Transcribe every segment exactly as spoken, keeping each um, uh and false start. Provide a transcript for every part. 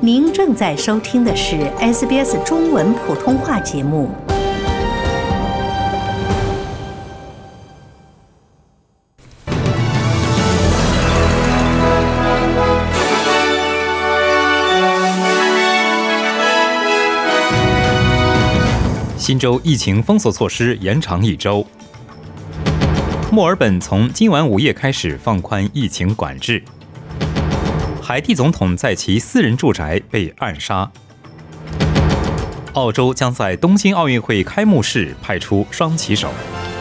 您正在收听的是 S B S 中文普通话节目。 新州疫情封锁措施延长一周。墨尔本从今晚午夜开始放宽疫情管制。海地总统在其私人住宅被暗杀。澳洲将在东京奥运会开幕式派出双旗手。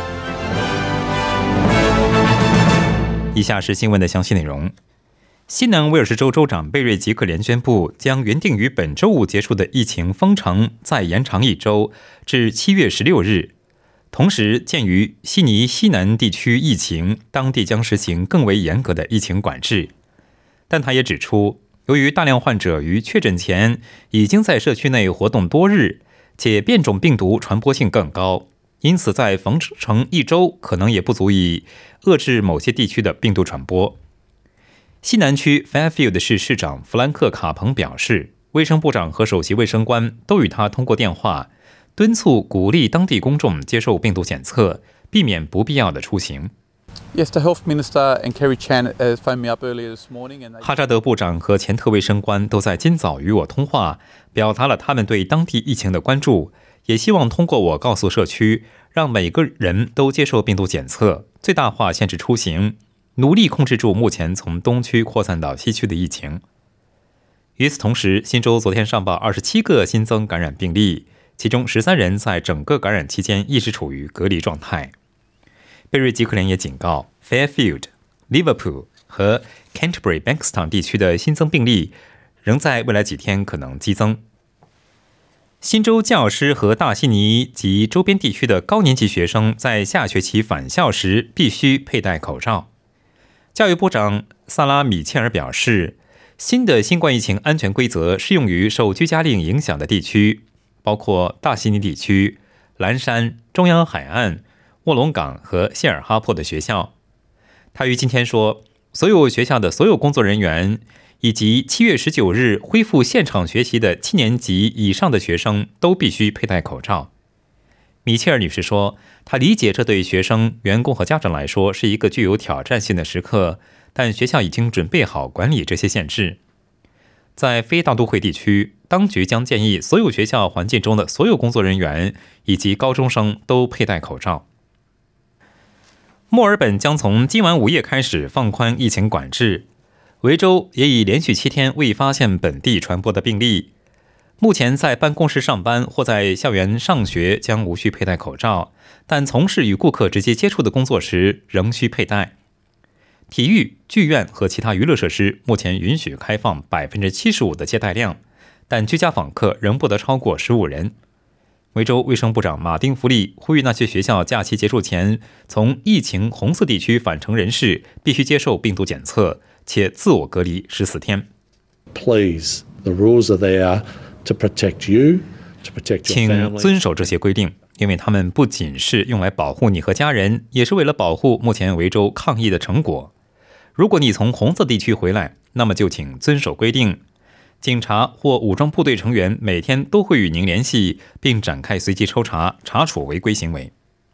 以下是新闻的详细内容。西南威尔士州州长贝瑞吉克连宣布，将原定于本周五结束的疫情封城再延长一周，至七月十六日。同时，鉴于悉尼西南地区疫情，当地将实行更为严格的疫情管制。但他也指出，由于大量患者于确诊前已经在社区内活动多日，且变种病毒传播性更高，因此在封城一周可能也不足以遏制某些地区的病毒传播。西南区 Fairfield 市市长弗兰克·卡彭表示，卫生部长和首席卫生官都与他通过电话，敦促鼓励当地公众接受病毒检测，避免不必要的出行。 Yes, the Health Minister and Kerry Chan phoned me up earlier this morning. And they... 哈扎德部长和前特卫生官都在今早与我通话，表达了他们对当地疫情的关注，也希望通过我告诉社区，让每个人都接受病毒检测，最大化限制出行，努力控制住目前从东区扩散到西区的疫情。与此同时，新州昨天上报二十七个新增感染病例，其中十三人在整个感染期间一直处于隔离状态。贝瑞吉克连也警告 Fairfield、Liverpool 和 Canterbury-Bankstown 地区的新增病例仍在未来几天可能激增。新州教师和大悉尼及周边地区的高年级学生在下学期返校时必须佩戴口罩。教育部长萨拉米切尔表示，新的新冠疫情安全规则适用于受居家令影响的地区，包括大悉尼地区、蓝山、中央海岸、卧龙岗和谢尔哈珀的学校。他于今天说，所有学校的所有工作人员以及七月十九日恢复现场学习的七年级以上的学生都必须佩戴口罩。米切尔女士说，她理解这对学生、员工和家长来说是一个具有挑战性的时刻，但学校已经准备好管理这些限制。在非大都会地区，当局将建议所有学校环境中的所有工作人员以及高中生都佩戴口罩。墨尔本将从今晚午夜开始放宽疫情管制，维州也已连续七天未发现本地传播的病例。目前在办公室上班或在校园上学将无需佩戴口罩，但从事与顾客直接接触的工作时仍需佩戴。体育、剧院和其他娱乐设施目前允许开放 百分之七十五 的接待量，但居家访客仍不得超过十五人。维州卫生部长马丁·弗利呼吁那些学校假期结束前从疫情红色地区返程人士必须接受病毒检测，且自我隔离十四天。 Please, the rules are there to protect you, to protect your family. 请遵守这些规定，因为它们不仅是用来保护你和家人，也是为了保护目前维州抗疫的成果。如果你从红色地区回来，那么就请遵守规定。警察或武装部队成员每天都会与您联系，并展开随机抽查，查处违规行为。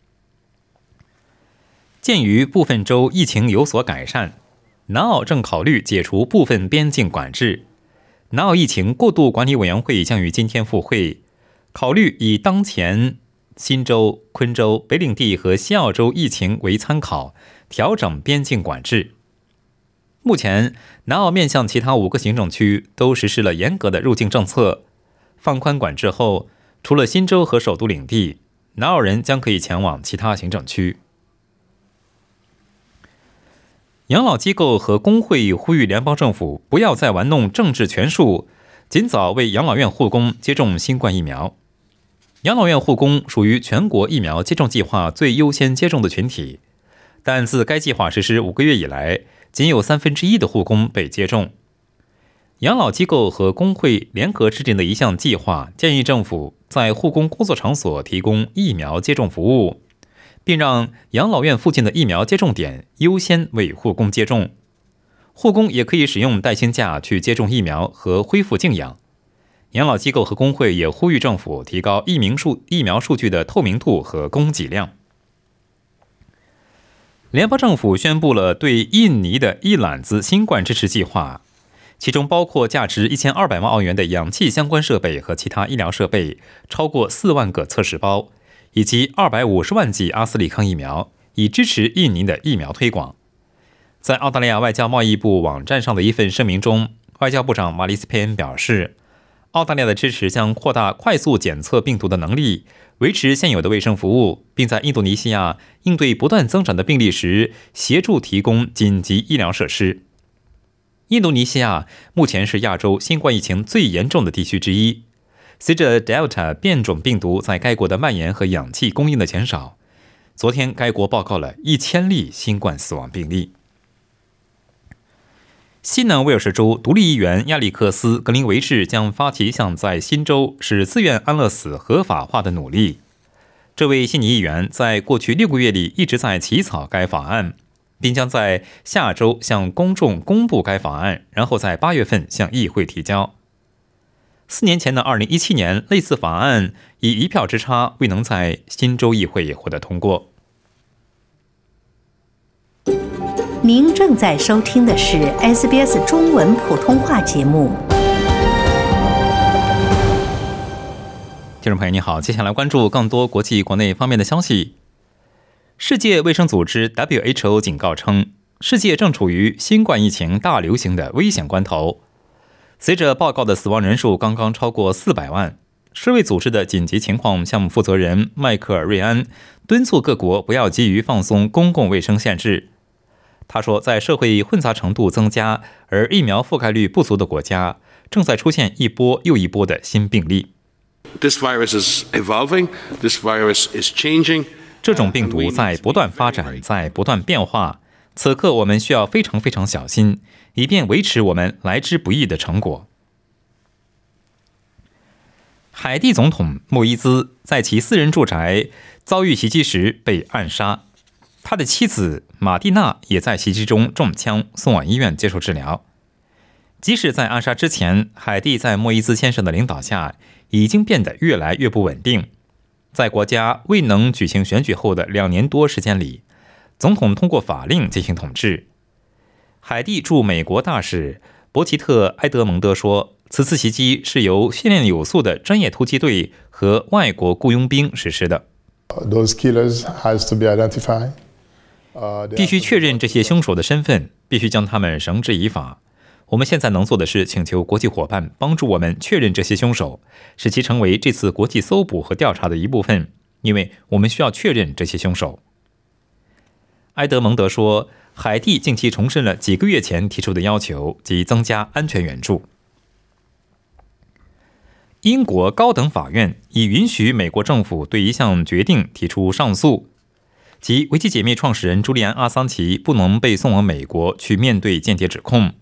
鉴于部分州疫情有所改善，南澳正考虑解除部分边境管制。南澳疫情过渡管理委员会将于今天复会，考虑以当前新州、昆州、北领地和西澳州疫情为参考，调整边境管制。目前，南澳面向其他五个行政区都实施了严格的入境政策。放宽管制后，除了新州和首都领地，南澳人将可以前往其他行政区。养老机构和工会呼吁联邦政府不要再玩弄政治权术，尽早为养老院护工接种新冠疫苗。养老院护工属于全国疫苗接种计划最优先接种的群体，但自该计划实施五个月以来，仅有三分之一的护工被接种。养老机构和工会联合制定的一项计划，建议政府在护工工作场所提供疫苗接种服务，并让养老院附近的疫苗接种点优先为护工接种。护工也可以使用带薪假去接种疫苗和恢复静养， 养老机构和工会也呼吁政府提高疫苗数疫苗数据的透明度和供给量。联邦政府宣布了对印尼的一揽子新冠支持计划，其中包括价值一千二百万澳元的氧气相关设备和其他医疗设备，超过四万个测试包，以及二百五十万剂阿斯利康疫苗，以支持印尼的疫苗推广。在澳大利亚外交贸易部网站上的一份声明中，外交部长马里斯佩恩表示，澳大利亚的支持将扩大快速检测病毒的能力，维持现有的卫生服务，并在印度尼西亚应对不断增长的病例时，协助提供紧急医疗设施。印度尼西亚目前是亚洲新冠疫情最严重的地区之一。随着 Delta 变种病毒在该国的蔓延和氧气供应的减少，昨天该国报告了一千例新冠死亡病例。西南威尔士州独立议员亚历克斯·格林维治将发起一项在新州使自愿安乐死合法化的努力。这位悉尼议员在过去六个月里一直在起草该法案，并将在下周向公众公布该法案，然后在八月份向议会提交。四年前的二零一七年，类似法案以一票之差未能在新州议会获得通过。 您正在收听的是 S B S 中文普通话节目。 听众朋友你好，接下来关注更多国际国内方面的消息。世界卫生组织 W H O 警告称，世界正处于新冠疫情大流行的危险关头。随着报告的死亡人数刚刚超过四百万，世卫组织的紧急情况项目负责人迈克尔·瑞安敦促各国不要急于放松公共卫生限制。他说，在社会混杂程度增加而疫苗覆盖率不足的国家，正在出现一波又一波的新病例。 This virus is evolving. This virus is changing. 这种病毒在不断发展，在不断变化。此刻我们需要非常非常小心，以便维持我们来之不易的成果。海地总统莫伊兹在其私人住宅遭遇袭击时被暗杀，他的妻子马蒂娜也在袭击中中枪，送往医院接受治疗。即使在暗杀之前，海地在莫伊兹先生的领导下已经变得越来越不稳定。在国家未能举行选举后的两年多时间里，总统通过法令进行统治。海地驻美国大使博奇特·埃德蒙德说，此次袭击是由训练有素的专业突击队和外国雇佣兵实施的。 Those killers has to be identified. 必须确认这些凶手的身份，必须将他们绳之以法。我们现在能做的是请求国际伙伴帮助我们确认这些凶手，使其成为这次国际搜捕和调查的一部分，因为我们需要确认这些凶手。埃德蒙德说，海地近期重申了几个月前提出的要求，即增加安全援助。英国高等法院已允许美国政府对一项决定提出上诉，即维基解密创始人朱利安·阿桑奇不能被送往美国去面对间谍指控。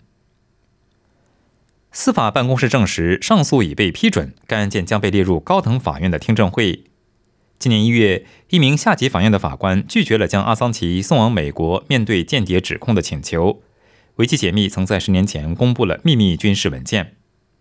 司法办公室证实，上诉已被批准，该案件将被列入高等法院的听证会。今年一月，一名下级法院的法官拒绝了将阿桑奇送往美国面对间谍指控的请求。维基解密曾在十年前公布了秘密军事文件。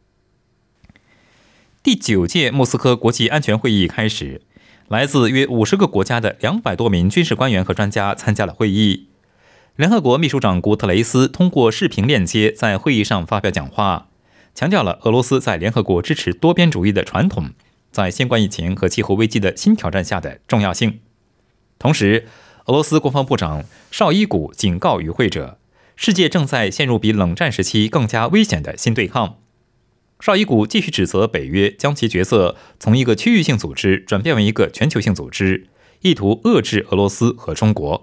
第九届莫斯科国际安全会议开始，来自约五十个国家的两百多名军事官员和专家参加了会议。联合国秘书长古特雷斯通过视频链接在会议上发表讲话，强调了俄罗斯在联合国支持多边主义的传统在新冠疫情和气候危机的新挑战下的重要性。同时，俄罗斯国防部长绍伊古警告与会者，世界正在陷入比冷战时期更加危险的新对抗。绍伊古继续指责北约将其角色从一个区域性组织转变为一个全球性组织，意图遏制俄罗斯和中国。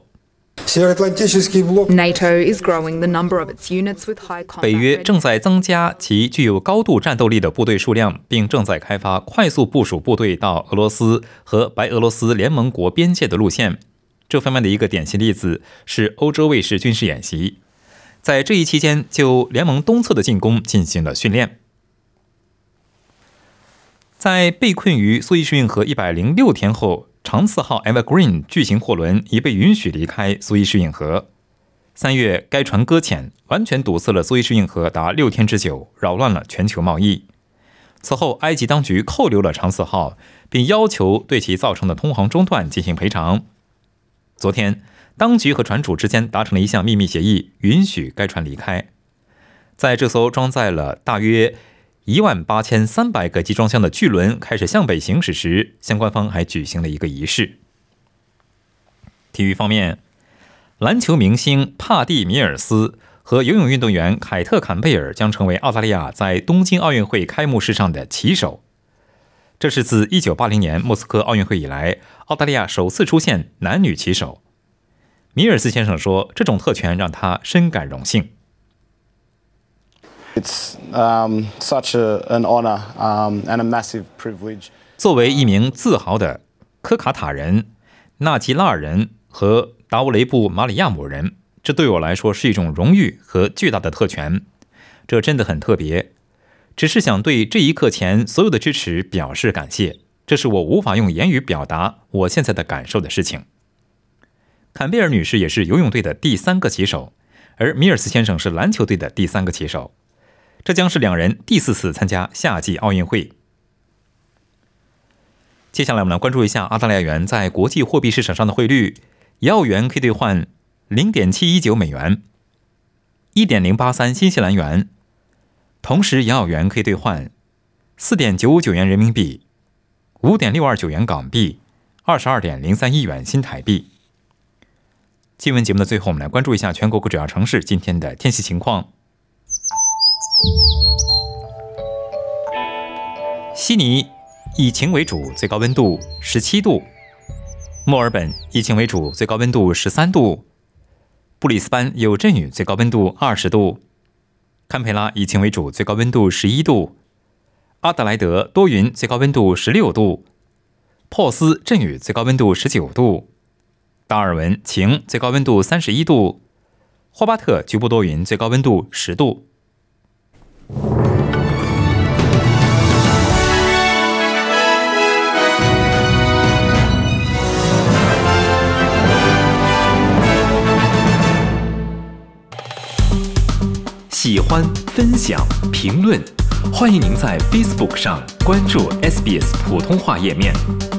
NATO is growing the number of its units with high combat. 北约正在增加其具有高度战斗力的部队数量，并正在开发快速部署部队到俄罗斯和白俄罗斯联盟国边界的路线。这方面的一个典型例子是欧洲卫士军事演习，在这一期间就联盟东侧的进攻进行了训练。在被困于苏伊士运河一百零六天后，长次号 Evergreen 巨型货轮已被允许离开苏伊士运河。三月，该船搁浅，完全堵塞了苏伊士运河达六天之久，扰乱了全球贸易。 此后，埃及当局扣留了长四号，并要求对其造成的通航中断进行赔偿。昨天，当局和船主之间达成了一项秘密协议，允许该船离开。在这艘装载了大约一万八千三百个集装箱的巨轮开始向北行驶时，相关方还举行了一个仪式。体育方面，篮球明星帕蒂·米尔斯和游泳运动员凯特·坎贝尔将成为澳大利亚在东京奥运会开幕式上的旗手。这是自一九八零年莫斯科奥运会以来，澳大利亚首次出现男女旗手。米尔斯先生说，这种特权让他深感荣幸。 It's um, such a, an honor um, and a massive privilege. 作为一名自豪的科卡塔人、纳吉拉尔人和达乌雷布马里亚姆人，这对我来说是一种荣誉和巨大的特权，这真的很特别。只是想对这一刻前所有的支持表示感谢，这是我无法用言语表达我现在的感受的事情。坎贝尔女士也是游泳队的第三个旗手，而米尔斯先生是篮球队的第三个旗手。这将是两人第四次参加夏季奥运会。接下来我们来关注一下澳大利亚元在国际货币市场上的汇率，一澳元可以兑换 零点七一九 美元， 一点零八三 新西兰元，同时一澳元可以兑换 四点九五九 元人民币， 五点六二九 元港币， 二十二点零三一元新台币。新闻节目的最后，我们来关注一下全国各主要城市今天的天气情况。悉尼以晴为主，最高温度十七度；墨尔本以晴为主，最高温度十三度；布里斯班有阵雨，最高温度二十度；堪培拉以晴为主，最高温度十一度；阿德莱德多云，最高温度十六度；珀斯阵雨，最高温度十九度；达尔文晴，最高温度三十一度；霍巴特局部多云，最高温度十度。喜欢、分享、评论，欢迎您在 Facebook 上关注 S B S 普通话页面。